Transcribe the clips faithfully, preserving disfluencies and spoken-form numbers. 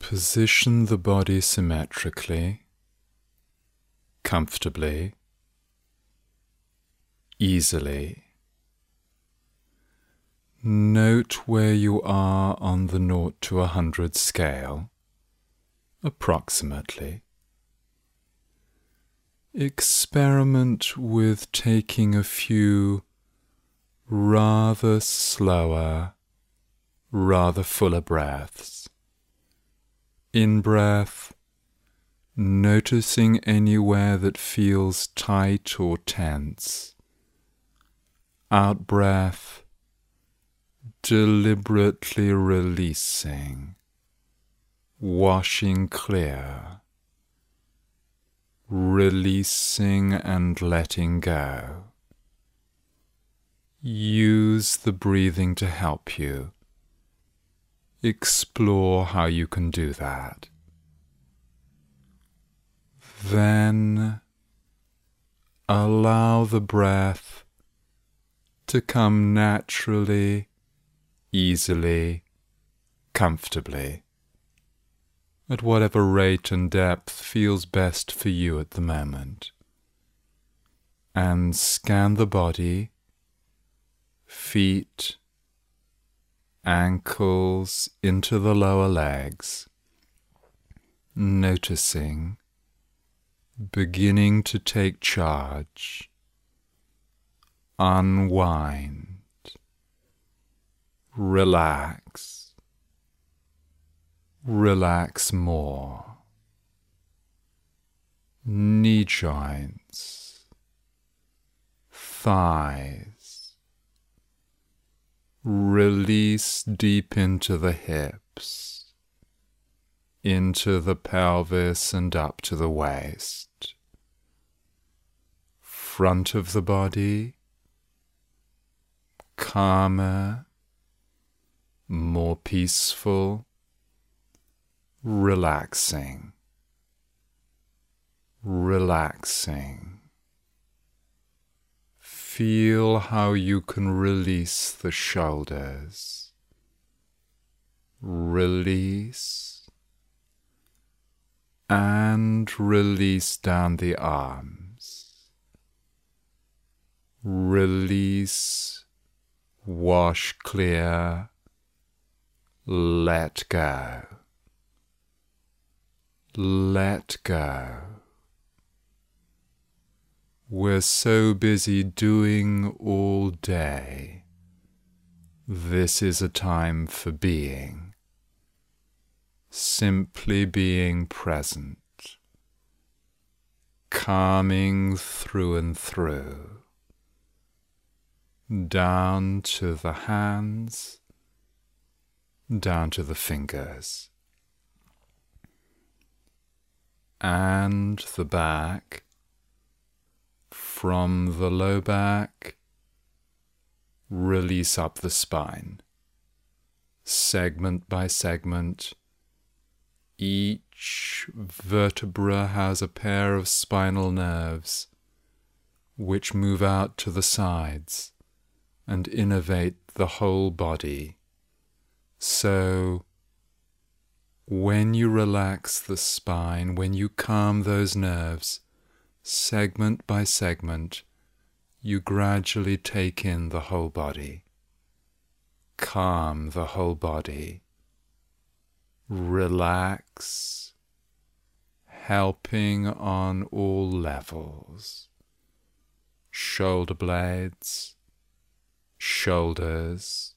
Position the body symmetrically, comfortably, easily. Note where you are on the naught to a hundred scale, approximately. Experiment with taking a few rather slower, rather fuller breaths. In-breath, noticing anywhere that feels tight or tense. Out-breath, deliberately releasing, washing clear, releasing and letting go. Use the breathing to help you. Explore how you can do that. Then allow the breath to come naturally, easily, comfortably, at whatever rate and depth feels best for you at the moment. And scan the body, feet, ankles into the lower legs, noticing, beginning to take charge, unwind, relax, relax more, knee joints, thighs, release deep into the hips, into the pelvis and up to the waist. Front of the body, calmer, more peaceful, relaxing, relaxing. Feel how you can release the shoulders. Release and release down the arms. Release, wash clear, let go. Let go. We're so busy doing all day. This is a time for being. Simply being present. Calming through and through. Down to the hands, down to the fingers. And the back. From the low back, release up the spine, segment by segment. Each vertebra has a pair of spinal nerves which move out to the sides and innervate the whole body. So, when you relax the spine, when you calm those nerves, segment by segment, you gradually take in the whole body. Calm the whole body. Relax, helping on all levels. Shoulder blades, shoulders,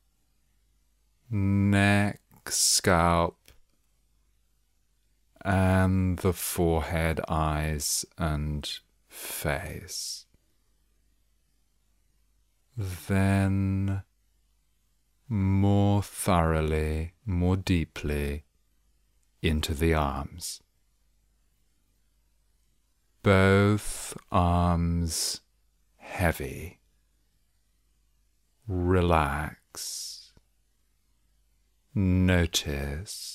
neck, scalp, and the forehead, eyes, and face. Then, more thoroughly, more deeply, into the arms. Both arms heavy. Relax. Notice.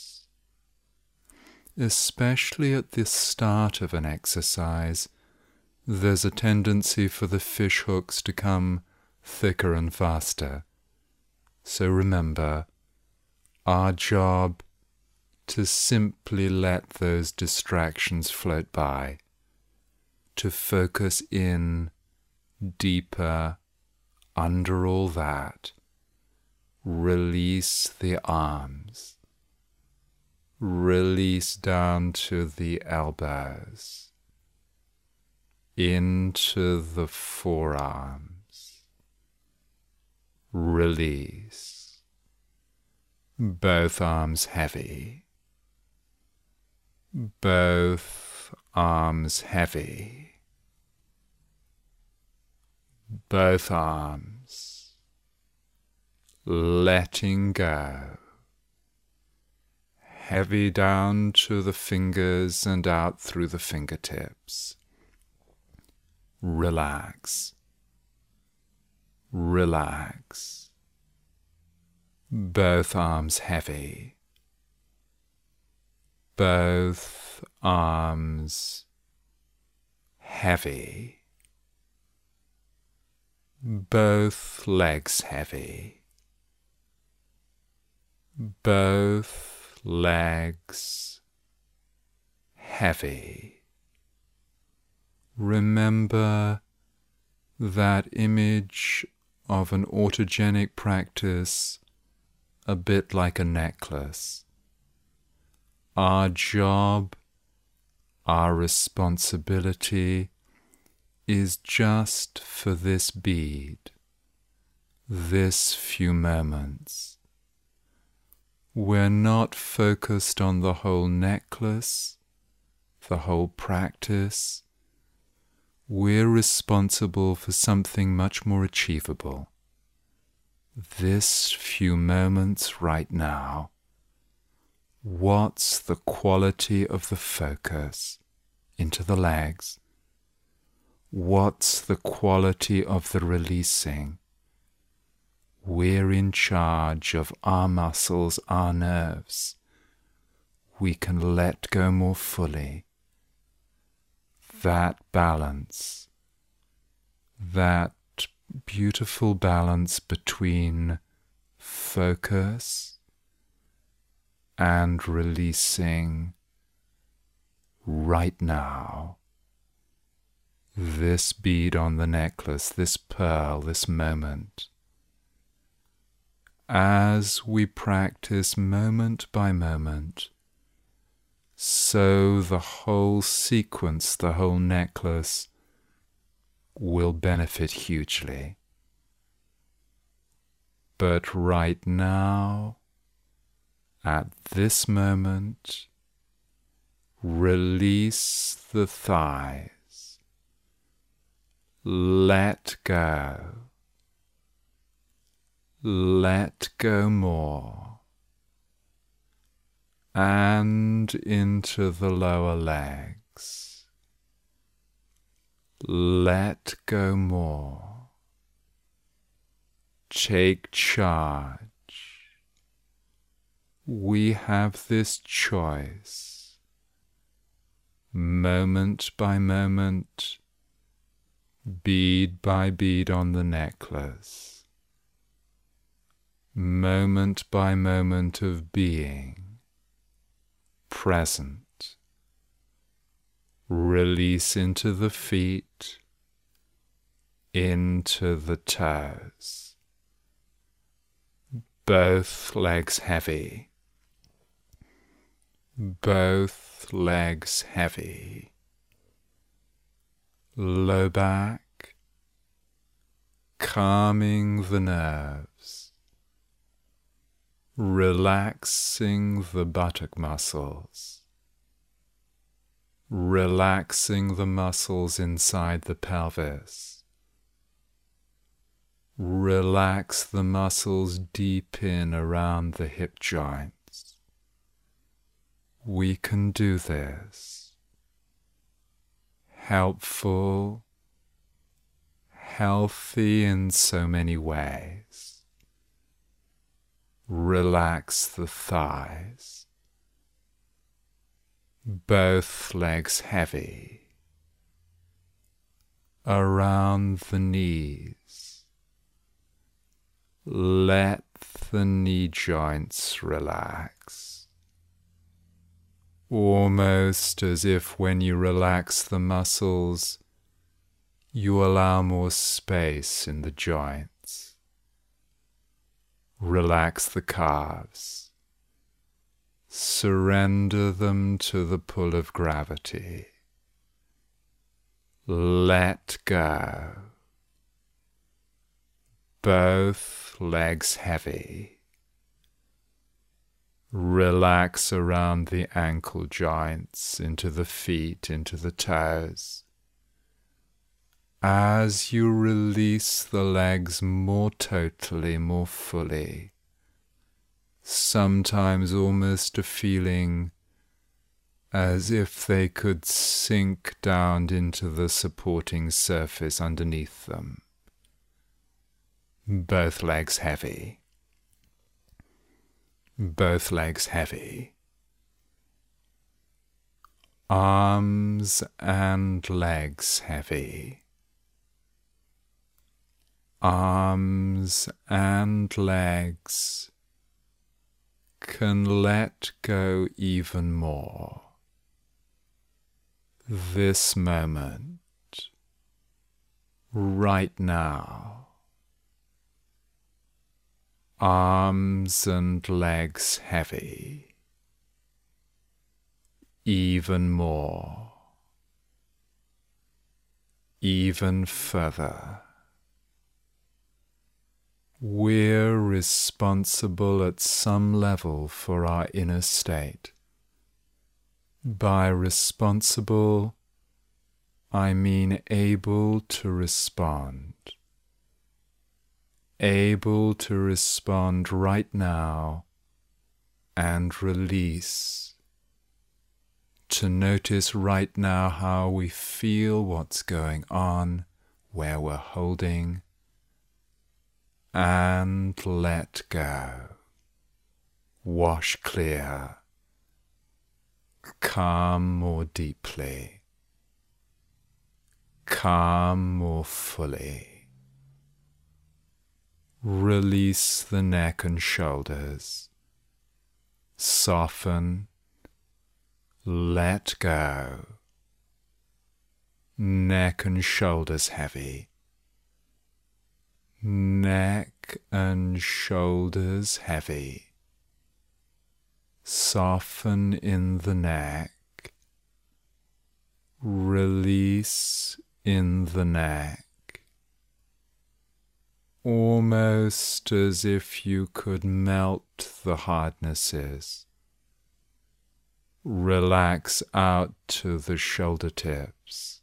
Especially at the start of an exercise, there's a tendency for the fish hooks to come thicker and faster. So remember, our job to simply let those distractions float by, to focus in deeper under all that. Release the arms. Release down to the elbows, into the forearms. Release. Both arms heavy. Both arms heavy. Both arms. Letting go. Heavy down to the fingers and out through the fingertips. Relax. Relax. Both arms heavy. Both arms heavy. Both legs heavy. Both legs heavy. Remember that image of an autogenic practice, a bit like a necklace. Our job, our responsibility is just for this bead, this few moments. We're not focused on the whole necklace, the whole practice. We're responsible for something much more achievable. This few moments right now. What's the quality of the focus into the legs? What's the quality of the releasing? We're in charge of our muscles, our nerves. We can let go more fully. That balance, that beautiful balance between focus and releasing right now. This bead on the necklace, this pearl, this moment. As we practice moment by moment, so the whole sequence, the whole necklace, will benefit hugely. But right now, at this moment, release the thighs. Let go. Let go more, and into the lower legs. Let go more. Take charge. We have this choice, moment by moment, bead by bead on the necklace. Moment by moment of being, present. Release into the feet, into the toes. Both legs heavy. Both legs heavy. Low back, calming the nerves. Relaxing the buttock muscles, relaxing the muscles inside the pelvis, relax the muscles deep in around the hip joints. We can do this. Helpful, healthy in so many ways. Relax the thighs. Both legs heavy. Around the knees. Let the knee joints relax. almost as if when you relax the muscles, you allow more space in the joints. Relax the calves. Surrender them to the pull of gravity. Let go. Both legs heavy. Relax around the ankle joints, into the feet, into the toes. As you release the legs more totally, more fully, sometimes almost a feeling as if they could sink down into the supporting surface underneath them. Both legs heavy. Both legs heavy. Arms and legs heavy. Arms and legs can let go even more. This moment, right now, arms and legs heavy, even more, even further. We're responsible at some level for our inner state. By responsible, I mean able to respond. Able to respond right now and release. To notice right now how we feel, what's going on, where we're holding, and let go. Wash clear. Calm more deeply. Calm more fully. Release the neck and shoulders. Soften. Let go. Neck and shoulders heavy. Neck and shoulders heavy. Soften in the neck. Release in the neck. Almost as if you could melt the hardnesses. Relax out to the shoulder tips.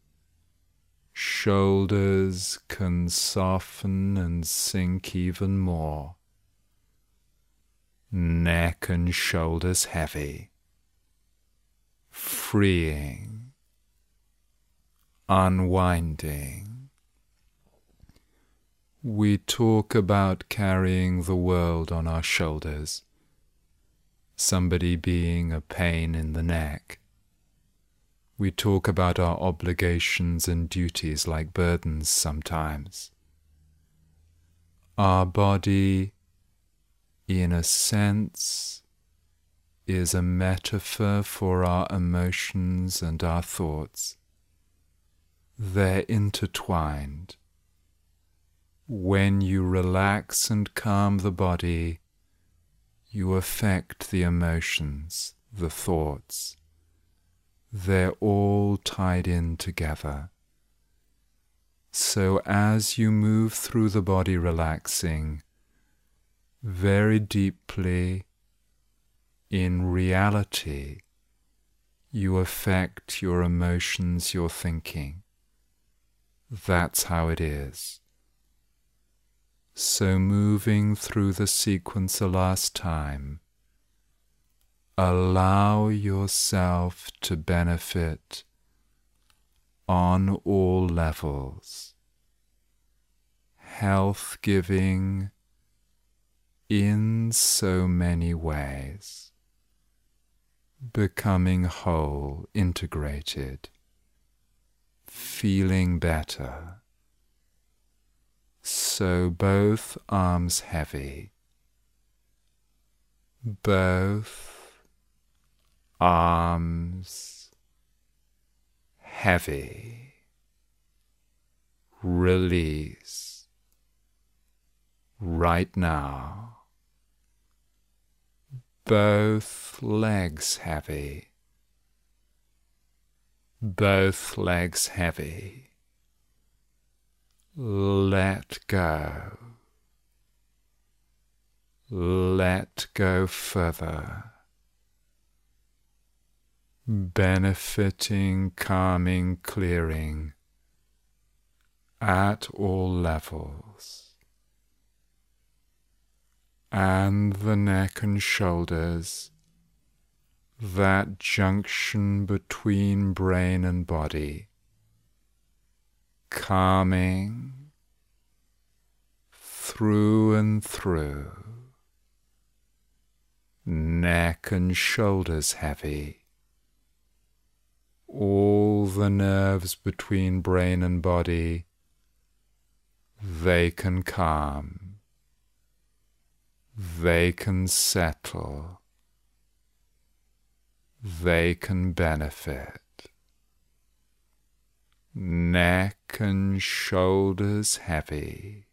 Shoulders can soften and sink even more. Neck and shoulders heavy. Freeing. Unwinding. We talk about carrying the world on our shoulders. Somebody being a pain in the neck. We talk about our obligations and duties like burdens sometimes. Our body, in a sense, is a metaphor for our emotions and our thoughts. They're intertwined. When you relax and calm the body, you affect the emotions, the thoughts. They're all tied in together. So as you move through the body relaxing, very deeply, in reality, you affect your emotions, your thinking. That's how it is. So moving through the sequence a last time, allow yourself to benefit on all levels. Health giving in so many ways. Becoming whole, integrated, feeling better. So both arms heavy, both arms heavy, release right now. Both legs heavy, both legs heavy. Let go. Let go further. Benefiting, calming, clearing at all levels. And the neck and shoulders, that junction between brain and body, calming through and through. Neck and shoulders heavy. All the nerves between brain and body, they can calm, they can settle, they can benefit. Neck and shoulders heavy.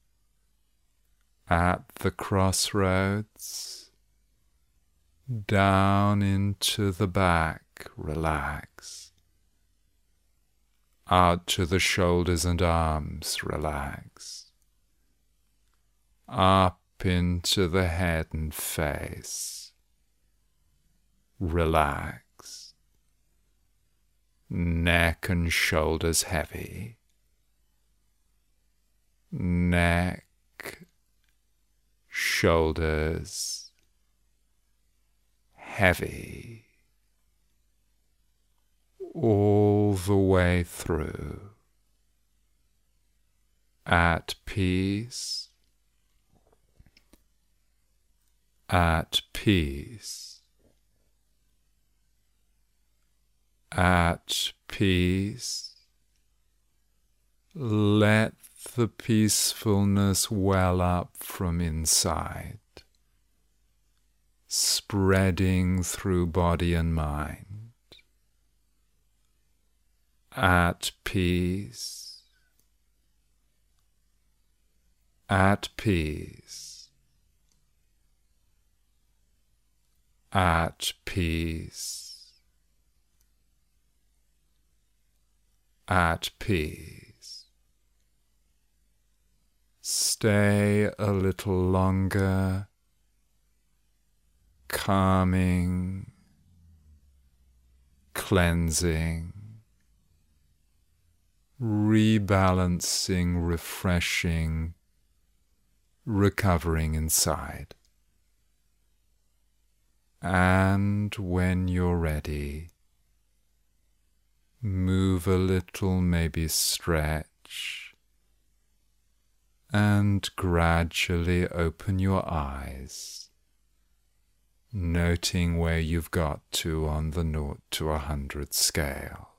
At the crossroads, down into the back, relax. Out to the shoulders and arms, relax. Up into the head and face, relax. Neck and shoulders heavy. Neck, shoulders heavy. All the way through. At peace. At peace. At peace. Let the peacefulness well up from inside, spreading through body and mind. At peace. At peace. At peace. At peace. Stay a little longer, calming, cleansing, rebalancing, refreshing, recovering inside. And when you're ready, move a little, maybe stretch, and gradually open your eyes, noting where you've got to on the naught to a hundred scale.